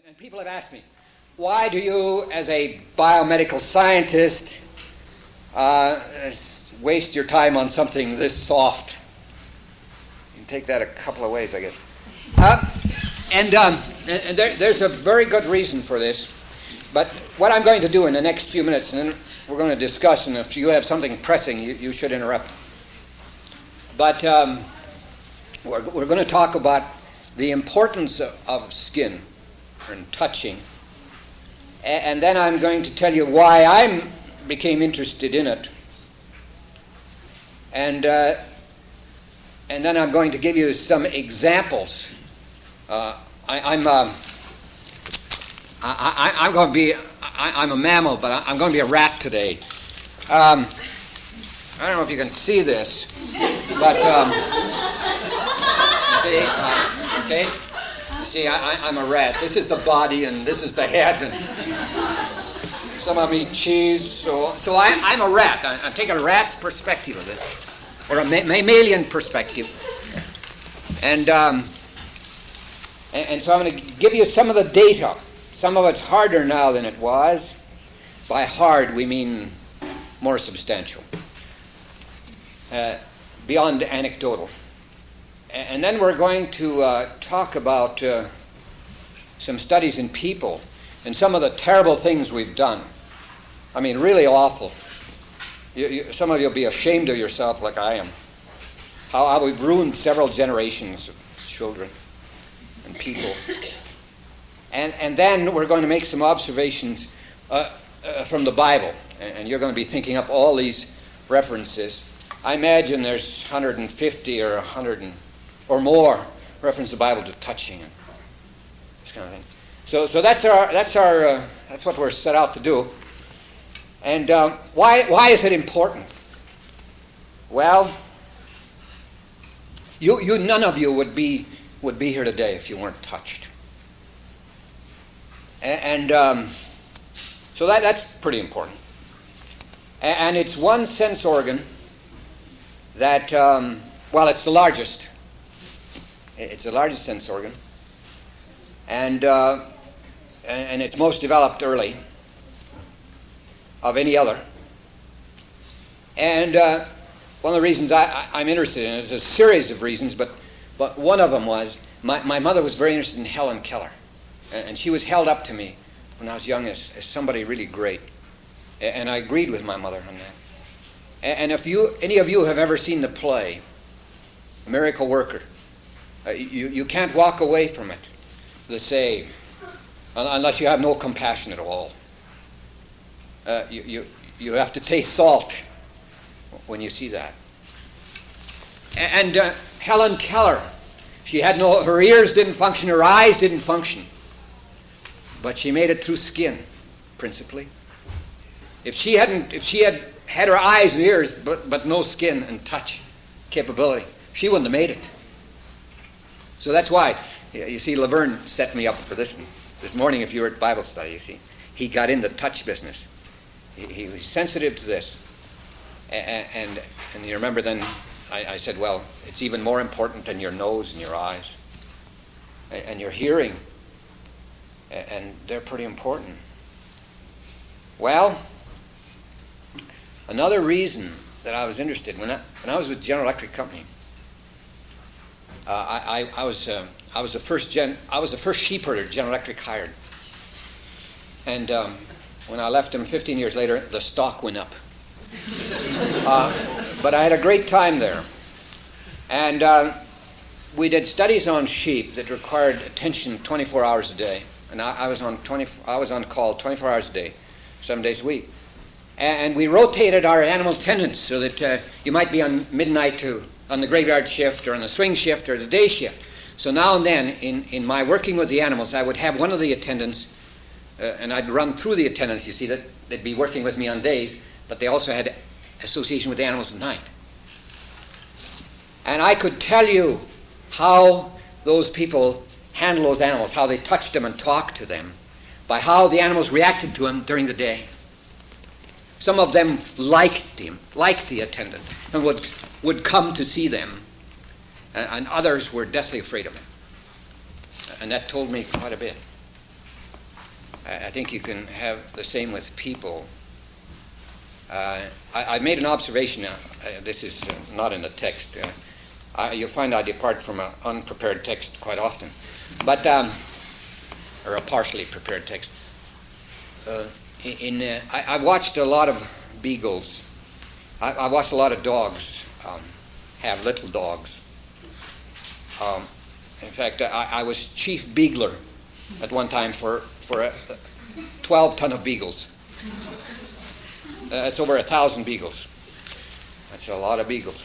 And people have asked me, why do you, as a biomedical scientist, waste your time on something this soft? You can take that a couple of ways, I guess. And there's a very good reason for this. But what I'm going to do in the next few minutes, and then we're going to discuss, and if you have something pressing, you should interrupt. But we're going to talk about the importance of skin and touching. And then I'm going to tell you why I became interested in it. And then I'm going to give you some examples. I'm going to be, I'm a mammal, but I'm going to be a rat today. I don't know if you can see this, but you see, okay? You see, I'm a rat. This is the body, and this is the head, and some of them eat cheese. So I'm a rat. I'm taking a rat's perspective of this, or a mammalian perspective, and so I'm going to give you some of the data. Some of it's harder now than it was. By hard, we mean more substantial, beyond anecdotal. And then we're going to talk about some studies in people and some of the terrible things we've done. I mean, really awful. Some of you will be ashamed of yourself like I am. How we've ruined several generations of children and people. And then we're going to make some observations from the Bible. And you're going to be thinking up all these references. I imagine there's 150 or 100 or more reference the Bible to touching and this kind of thing. So that's what we're set out to do. And why is it important? Well, you none of you would be here today if you weren't touched. And so that's pretty important. And it's one sense organ that, it's the largest. It's the largest sense organ. And it's most developed early of any other. And one of the reasons I'm interested in it is a series of reasons, but one of them was my mother was very interested in Helen Keller. And she was held up to me when I was young as somebody really great. And I agreed with my mother on that. And if any of you have ever seen the play, Miracle Worker, you can't walk away from it the same unless you have no compassion at all. You have to taste salt when you see that. And Helen Keller, she had her ears didn't function, her eyes didn't function. But she made it through skin, principally. If she had had her eyes and ears, but no skin and touch capability, she wouldn't have made it. So that's why, you see, Laverne set me up for this morning. If you were at Bible study, you see, he got in the touch business. He was sensitive to this, and you remember then I said, well, it's even more important than your nose and your eyes and your hearing. And they're pretty important. Well, another reason that I was interested when I was with General Electric Company, I was the first sheep herder General Electric hired. And when I left them 15 years later, the stock went up. But I had a great time there, and we did studies on sheep that required attention 24 hours a day. And I was on call 24 hours a day, 7 days a week. And we rotated our animal attendants so that you might be on midnight on the graveyard shift or on the swing shift or the day shift. So now and then, in my working with the animals, I would have one of the attendants, and I'd run through the attendants, you see, that they'd be working with me on days, but they also had association with the animals at night. And I could tell you how those people handle those animals, how they touched them and talked to them, by how the animals reacted to them during the day. Some of them liked the attendant, and would come to see them, and others were deathly afraid of him. And that told me quite a bit. I think you can have the same with people. I made an observation. This is not in the text. You'll find I depart from an unprepared text quite often, but or a partially prepared text. I watched a lot of beagles. I watched a lot of dogs have little dogs. In fact, I was chief beagler at one time for 12 ton of beagles. That's over 1,000 beagles. That's a lot of beagles.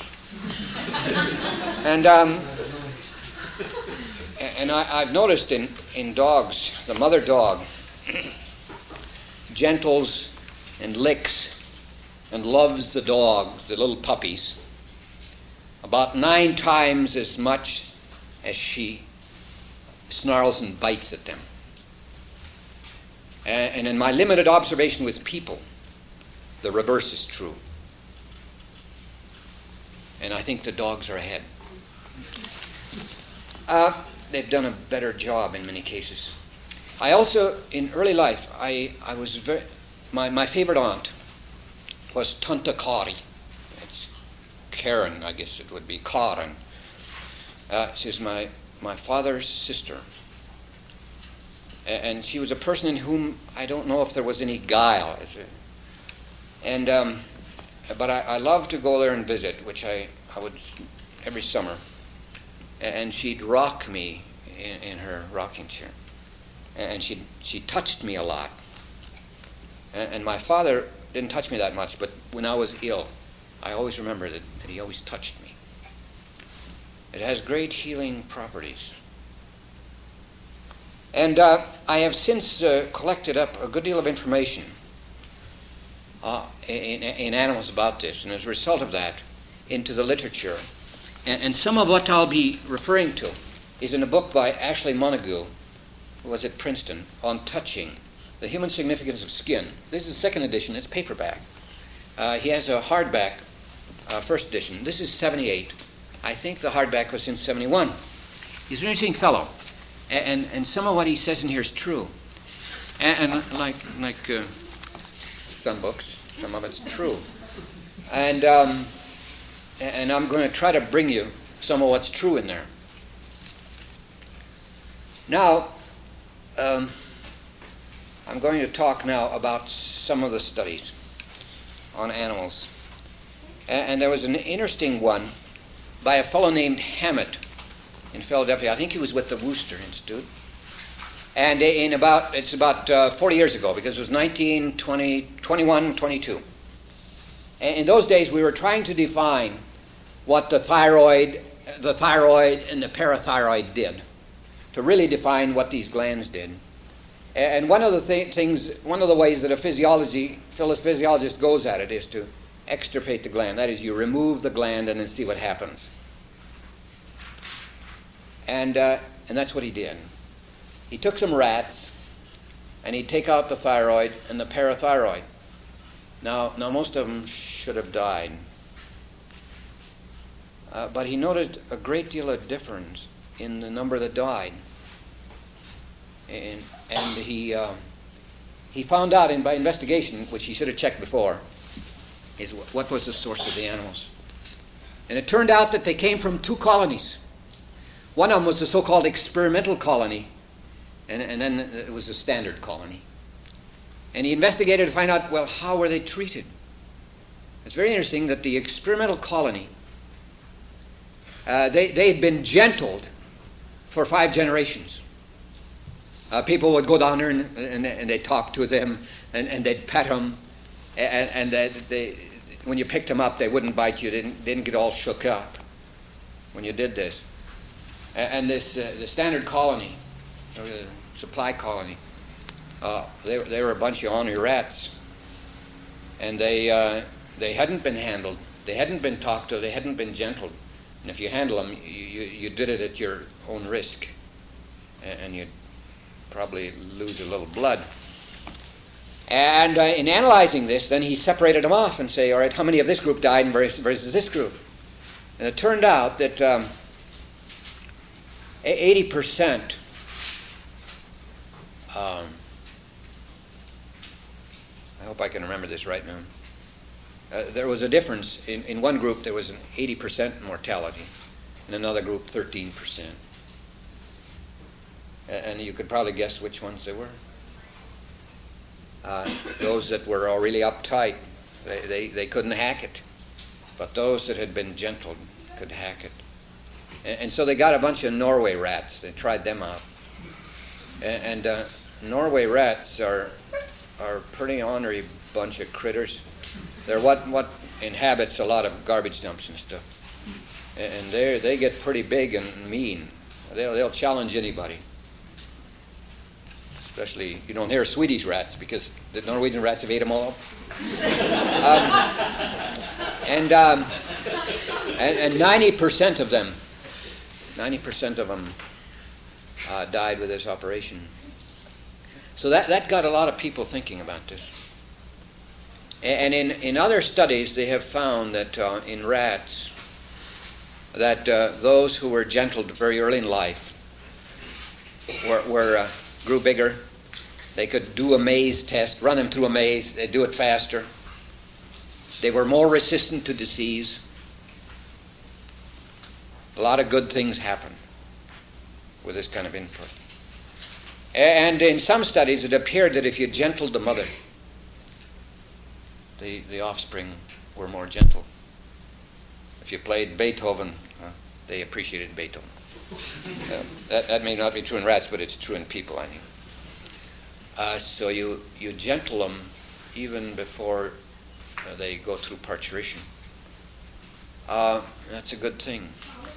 And I've noticed in dogs, the mother dog gentles and licks and loves the dogs, the little puppies, about 9 times as much as she snarls and bites at them. And in my limited observation with people, the reverse is true. And I think the dogs are ahead. They've done a better job in many cases. I also, in early life, my favorite aunt was Tante Kari. It's Karen, I guess it would be Karen. She was my father's sister. And she was a person in whom I don't know if there was any guile. But I loved to go there and visit, which I would every summer. And she'd rock me in her rocking chair. And she touched me a lot. And my father didn't touch me that much, but when I was ill, I always remember that he always touched me. It has great healing properties. And I have since collected up a good deal of information in animals about this, and as a result of that, into the literature. And some of what I'll be referring to is in a book by Ashley Montague, who was at Princeton, on touching, the human significance of skin. This is the second edition. It's paperback. He has a hardback, first edition. This is 78. I think the hardback was in 71. He's an interesting fellow. And some of what he says in here is true. And like some books, some of it's true. And I'm going to try to bring you some of what's true in there. Now, I'm going to talk now about some of the studies on animals. And there was an interesting one by a fellow named Hammett in Philadelphia. I think he was with the Worcester Institute. And it's about 40 years ago, because it was 1921, 22. And in those days, we were trying to define what the thyroid and the parathyroid did, to really define what these glands did. And one of the ways that a physiologist goes at it is to extirpate the gland. That is, you remove the gland and then see what happens. And that's what he did. He took some rats, and he'd take out the thyroid and the parathyroid. Now most of them should have died. But he noted a great deal of difference in the number that died. And he found out by investigation, which he should have checked before, is what was the source of the animals. And it turned out that they came from 2 colonies. One of them was the so-called experimental colony, and then it was the standard colony. And he investigated to find out, well, how were they treated? It's very interesting that the experimental colony, they had been gentled for 5 generations. People would go down there and they'd talk to them, and they'd pet them, and when you picked them up, they wouldn't bite you. They didn't get all shook up when you did this. And the standard colony, or the supply colony, they were a bunch of ornery rats, and they hadn't been handled, they hadn't been talked to, they hadn't been gentled. And if you handle them, you did it at your own risk, and you'd probably lose a little blood. And in analyzing this, then he separated them off and say, all right, how many of this group died versus this group? And it turned out that 80% hope I can remember this right now. There was a difference. In one group there was an 80% mortality, in another group 13%. And you could probably guess which ones they were. Those that were all really uptight, they couldn't hack it. But those that had been gentled could hack it. And so they got a bunch of Norway rats. They tried them out. And Norway rats are a pretty ornery bunch of critters. They're what inhabits a lot of garbage dumps and stuff. And they get pretty big and mean. They'll challenge anybody. Especially, you don't hear Swedish rats because the Norwegian rats have ate them all up. And 90% of them, died with this operation. So that got a lot of people thinking about this. And in other studies, they have found that in rats, that those who were gentled very early in life grew bigger. They could do a maze test, run them through a maze. They'd do it faster. They were more resistant to disease. A lot of good things happen with this kind of input. And in some studies, it appeared that if you gentled the mother, the offspring were more gentle. If you played Beethoven, they appreciated Beethoven. That may not be true in rats, but it's true in people, I think. So you gentle them even before they go through parturition. That's a good thing.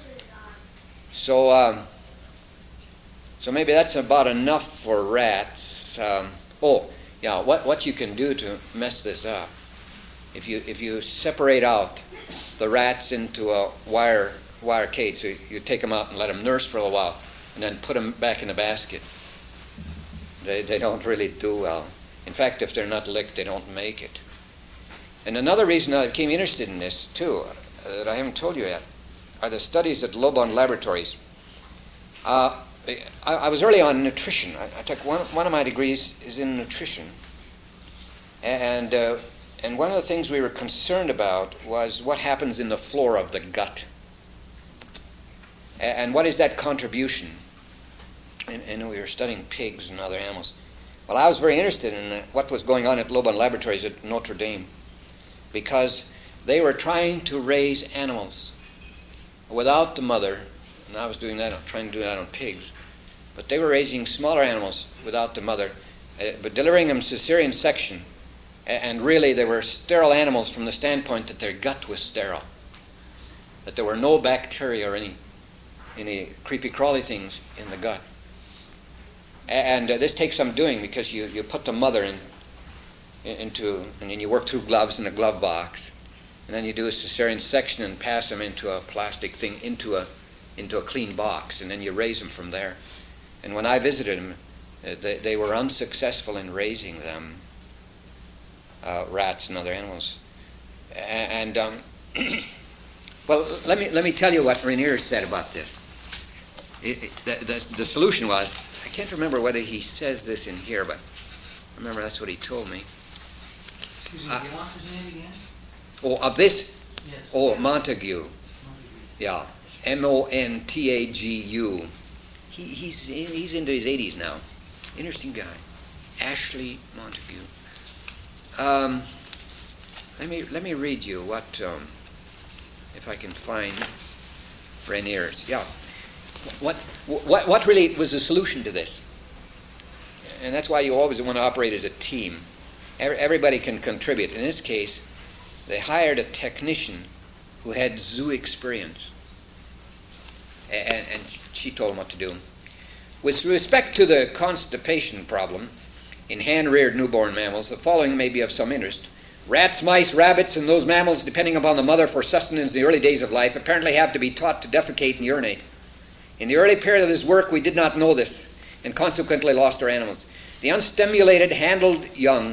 So maybe that's about enough for rats. What you can do to mess this up, if you separate out the rats into a wire cage, so you take them out and let them nurse for a while, and then put them back in the basket. They don't really do well. In fact, if they're not licked, they don't make it. And another reason I became interested in this, too, that I haven't told you yet, are the studies at Lobon Laboratories. I was early on nutrition. I took one of my degrees is in nutrition. And one of the things we were concerned about was what happens in the flora of the gut. And what is that contribution? And we were studying pigs and other animals. Well, I was very interested in what was going on at Lobon Laboratories at Notre Dame, because they were trying to raise animals without the mother, and I was trying to do that on pigs, but they were raising smaller animals without the mother, but delivering them cesarean section, and really they were sterile animals from the standpoint that their gut was sterile, that there were no bacteria or any creepy crawly things in the gut. And this takes some doing, because you put the mother into, and then you work through gloves in a glove box, and then you do a cesarean section and pass them into a plastic thing into a clean box, and then you raise them from there. And when I visited them, they were unsuccessful in raising them, rats and other animals. And well, let me tell you what Rainier said about this. The solution was, I can't remember whether he says this in here, but I remember that's what he told me. Excuse me, the author's name again? Oh, of this? Yes. Oh, Montague. Yeah, Montagu. He's into his 80s now. Interesting guy, Ashley Montague. Let me read you what, if I can find Rainier's. Yeah. What really was the solution to this? And that's why you always want to operate as a team. Everybody can contribute. In this case, they hired a technician who had zoo experience. And she told him what to do. With respect to the constipation problem in hand-reared newborn mammals, the following may be of some interest. Rats, mice, rabbits, and those mammals depending upon the mother for sustenance in the early days of life apparently have to be taught to defecate and urinate. In the early period of this work, we did not know this, and consequently lost our animals. The unstimulated handled young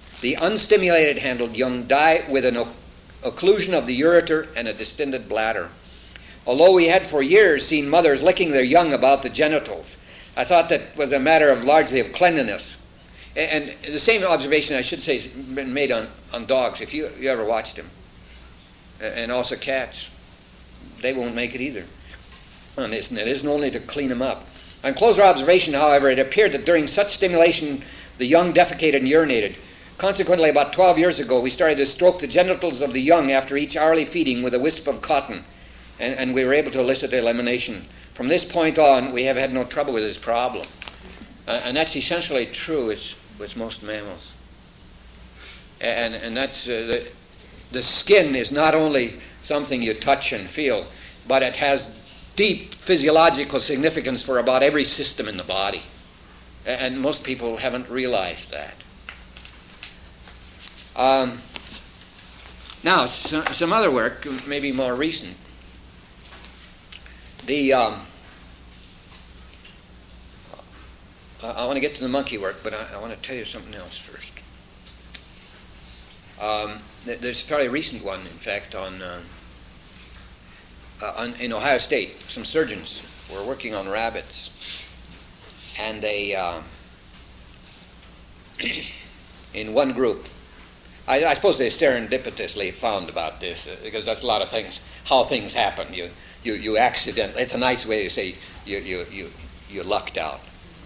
die with an occlusion of the ureter and a distended bladder. Although we had for years seen mothers licking their young about the genitals, I thought that was a matter largely of cleanliness. And the same observation, I should say, has been made on dogs, if you ever watched them. And also cats. They won't make it either. And it isn't only to clean them up. On closer observation, however, it appeared that during such stimulation, the young defecated and urinated. Consequently, about 12 years ago, we started to stroke the genitals of the young after each hourly feeding with a wisp of cotton, and we were able to elicit elimination. From this point on, we have had no trouble with this problem. And that's essentially true with most mammals. And that's the skin is not only something you touch and feel, but it has deep physiological significance for about every system in the body. And most people haven't realized that. Now, some other work, maybe more recent. I want to get to the monkey work, but I want to tell you something else first. There's a fairly recent one, in fact, in Ohio State. Some surgeons were working on rabbits, and they, in one group, I suppose they serendipitously found about this, because that's a lot of things, how things happen. You accidentally, it's a nice way to say you lucked out.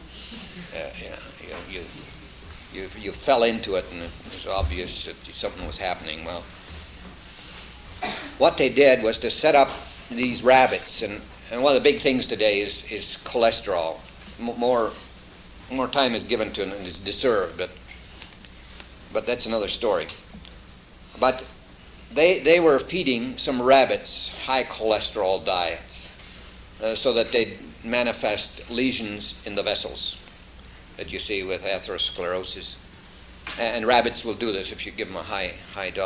You fell into it, and it was obvious that something was happening. Well, what they did was to set up these rabbits, and one of the big things today is cholesterol. More time is given to it and is deserved, but that's another story. But they were feeding some rabbits high cholesterol diets so that they'd manifest lesions in the vessels that you see with atherosclerosis. And rabbits will do this if you give them a high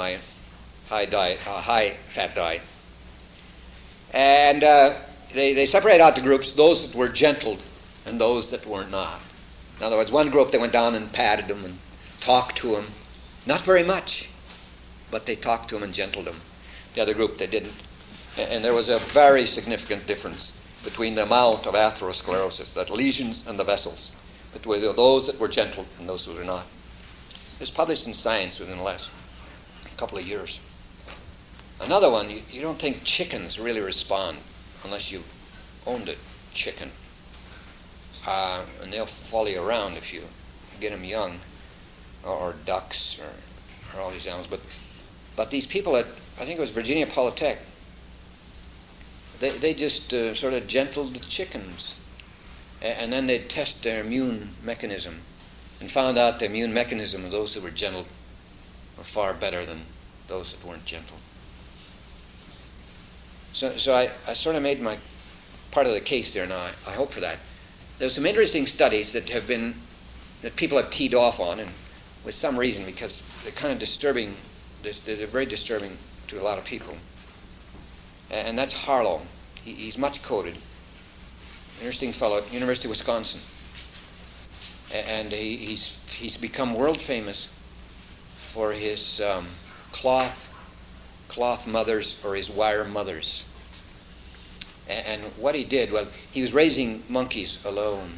fat diet. And they separate out the groups, those that were gentled and those that were not. In other words, one group, they went down and patted them and talked to them. Not very much, but they talked to them and gentled them. The other group, they didn't. And there was a very significant difference between the amount of atherosclerosis, that lesions in the vessels, between those that were gentled and those who were not. It was published in Science within the last couple of years. Another one, you don't think chickens really respond unless you owned a chicken. And they'll follow you around if you get them young, or ducks, or all these animals. But these people at, I think it was Virginia Polytech, they just sort of gentled the chickens. And then they'd test their immune mechanism and found out the immune mechanism of those who were gentled were far better than those that weren't gentled. So I sort of made my part of the case there now. I hope for that. There's some interesting studies that people have teed off on, and with some reason, because they're kind of disturbing. They're very disturbing to a lot of people. And that's Harlow. He's much quoted. Interesting fellow at University of Wisconsin. And he's become world famous for his cloth mothers, or his wire mothers. And what he did, well, he was raising monkeys alone.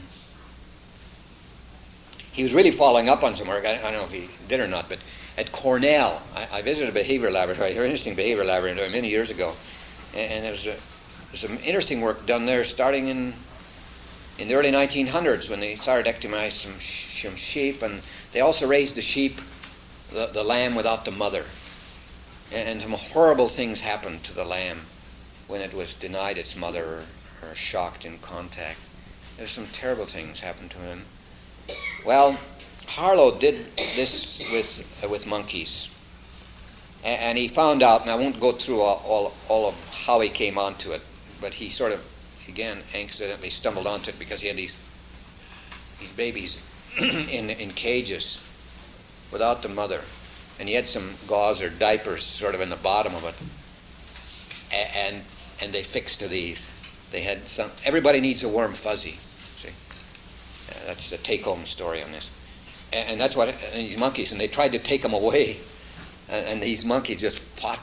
He was really following up on some work. I don't know if he did or not, but at Cornell, I visited a behavior laboratory, a very interesting behavior laboratory many years ago. And there was some interesting work done there starting in the early 1900s when they thyroidectomized some sheep, and they also raised the sheep, the lamb without the mother. And some horrible things happened to the lamb when it was denied its mother or shocked in contact. There's some terrible things happened to him. Well, Harlow did this with monkeys. And he found out, and I won't go through all of how he came onto it, but he sort of, again, accidentally stumbled onto it because he had these babies in cages without the mother. And he had some gauze or diapers sort of in the bottom of it. And they fixed to these. They had some, everybody needs a warm fuzzy, see? That's the take-home story on this. And that's what, and these monkeys, and they tried to take them away. And these monkeys just fought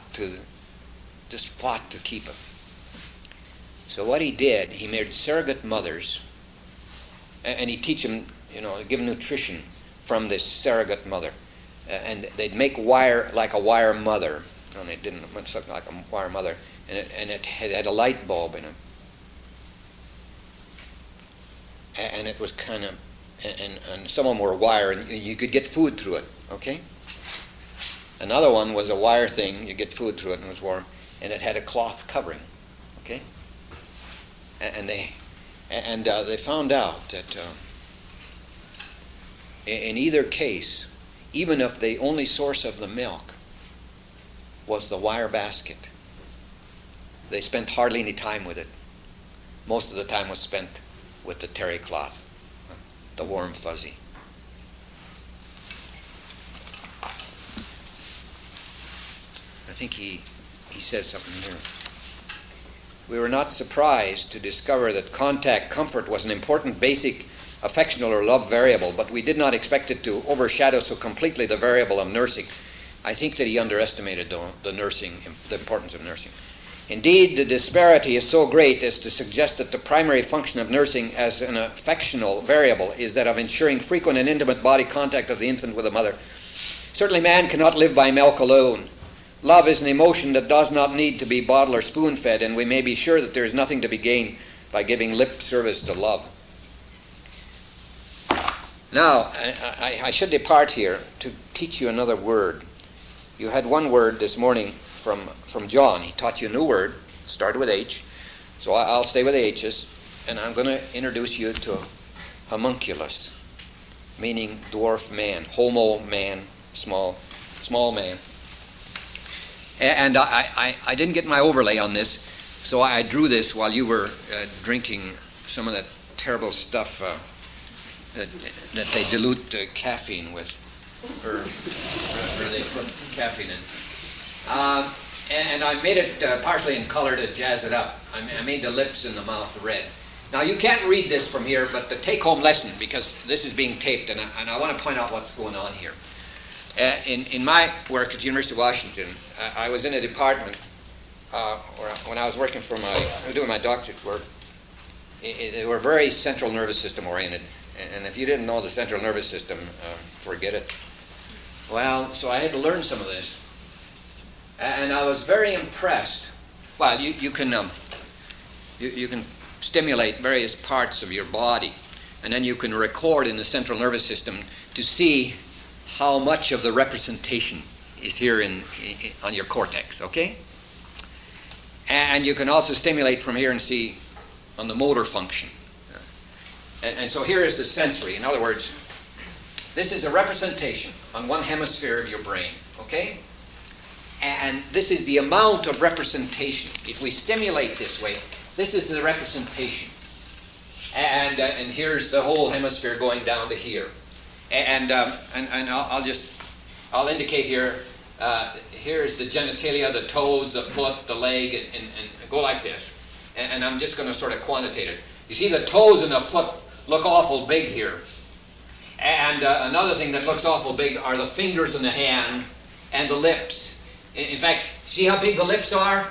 to keep him. So what he did, he made surrogate mothers, and he teach them, give them nutrition from this surrogate mother. And they'd make wire like a wire mother. And it didn't look like a wire mother. And it had a light bulb in it. And it was kind of, and some of them were wire, and you could get food through it, okay? Another one was a wire thing, you get food through it, and it was warm, and it had a cloth covering, okay? And they found out that in either case, even if the only source of the milk was the wire basket, they spent hardly any time with it. Most of the time was spent with the terry cloth, the warm fuzzy. I think he says something here. We were not surprised to discover that contact comfort was an important basic affectional or love variable, but we did not expect it to overshadow so completely the variable of nursing. I think that he underestimated the importance of nursing. Indeed, the disparity is so great as to suggest that the primary function of nursing as an affectional variable is that of ensuring frequent and intimate body contact of the infant with the mother. Certainly man cannot live by milk alone. Love is an emotion that does not need to be bottle or spoon-fed, and we may be sure that there is nothing to be gained by giving lip service to love. Now, I should depart here to teach you another word. You had one word this morning from John. He taught you a new word, started with H. So I'll stay with H's, and I'm going to introduce you to homunculus, meaning dwarf man, homo man, small man. And I didn't get my overlay on this, so I drew this while you were drinking some of that terrible stuff that they dilute caffeine with, or they put caffeine in. And I made it partially in color to jazz it up. I made the lips and the mouth red. Now, you can't read this from here, but the take-home lesson, because this is being taped, and I want to point out what's going on here. In my work at the University of Washington, I was in a department when I was working doing my doctorate work. They were very central nervous system oriented, and if you didn't know the central nervous system, forget it. Well, so I had to learn some of this, and I was very impressed. Well, you can stimulate various parts of your body, and then you can record in the central nervous system to see how much of the representation is here on your cortex, okay? And you can also stimulate from here and see on the motor function. And so here is the sensory. In other words, this is a representation on one hemisphere of your brain, okay? And this is the amount of representation. If we stimulate this way, this is the representation. And here's the whole hemisphere going down to here. And I'll indicate here, here's the genitalia, the toes, the foot, the leg, and go like this. And I'm just going to sort of quantitate it. You see the toes and the foot look awful big here. And another thing that looks awful big are the fingers in the hand and the lips. In fact, see how big the lips are?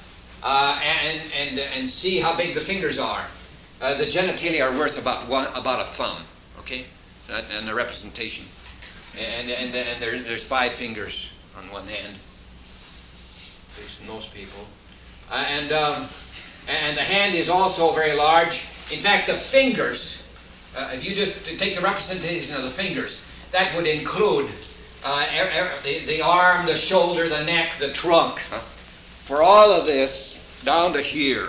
And see how big the fingers are. The genitalia are worth about a thumb, okay? And the representation. And there's 5 fingers on one hand. At least most people. And the hand is also very large. In fact, the fingers, if you just take the representation of the fingers, that would include the arm, the shoulder, the neck, the trunk. For all of this, down to here,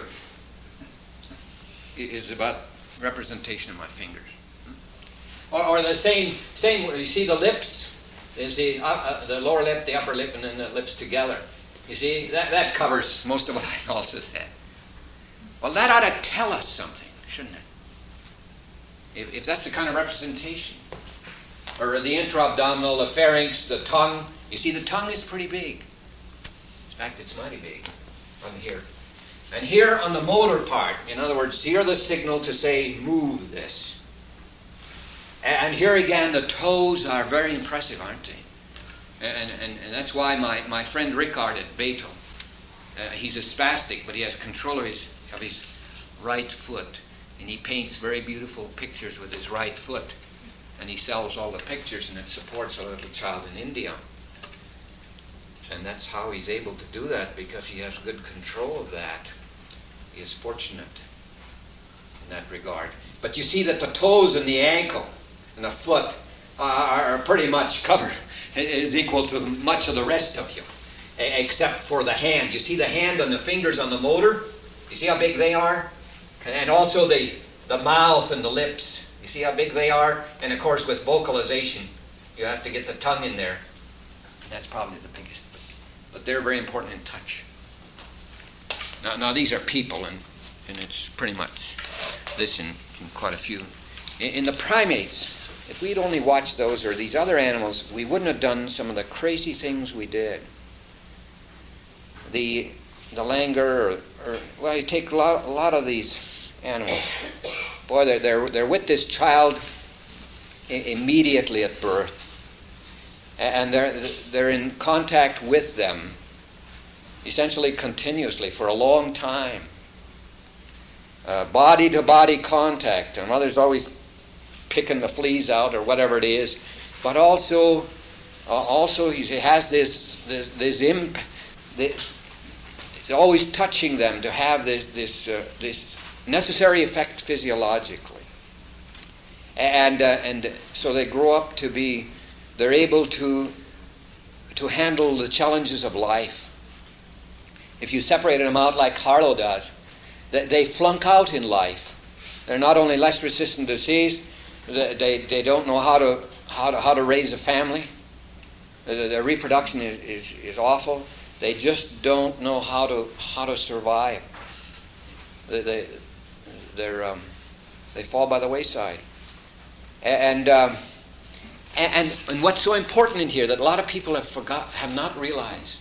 is about representation of my fingers. Or the same, you see the lips? There's the lower lip, the upper lip, and then the lips together. You see, that covers most of what I've also said. Well, that ought to tell us something, shouldn't it? If that's the kind of representation. Or the intra-abdominal, the pharynx, the tongue. You see, the tongue is pretty big. In fact, it's mighty big on here. And here on the motor part, in other words, here the signal to say, move this. And here again, the toes are very impressive, aren't they? And that's why my friend Rickard at Beto, he's a spastic, but he has control of his right foot. And he paints very beautiful pictures with his right foot. And he sells all the pictures, and it supports a little child in India. And that's how he's able to do that, because he has good control of that. He is fortunate in that regard. But you see that the toes and the ankle and the foot are pretty much covered, is equal to much of the rest of you, except for the hand. You see the hand and the fingers on the motor? You see how big they are? And also the mouth and the lips. You see how big they are? And of course with vocalization, you have to get the tongue in there. That's probably the biggest. But they're very important in touch. Now these are people, and it's pretty much this in quite a few. In the primates, if we'd only watched those or these other animals, we wouldn't have done some of the crazy things we did. The langur, well, you take a lot of these animals. Boy, they're with this child immediately at birth, and they're in contact with them essentially continuously for a long time. Body-to-body contact, and mother's always picking the fleas out or whatever it is, but also he has this it's always touching them to have this necessary effect physiologically, and so they grow up to be, they're able to handle the challenges of life. If you separated them out like Harlow does, they flunk out in life. They're not only less resistant to disease, they don't know how to raise a family. Their reproduction is awful. They just don't know how to survive. They fall by the wayside. And what's so important in here that a lot of people have not realized,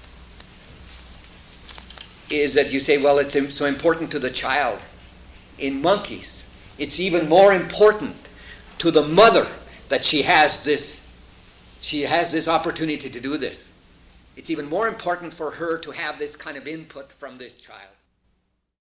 is that you say, well, it's so important to the child. In monkeys, it's even more important to the mother that she has this opportunity to do this. It's even more important for her to have this kind of input from this child.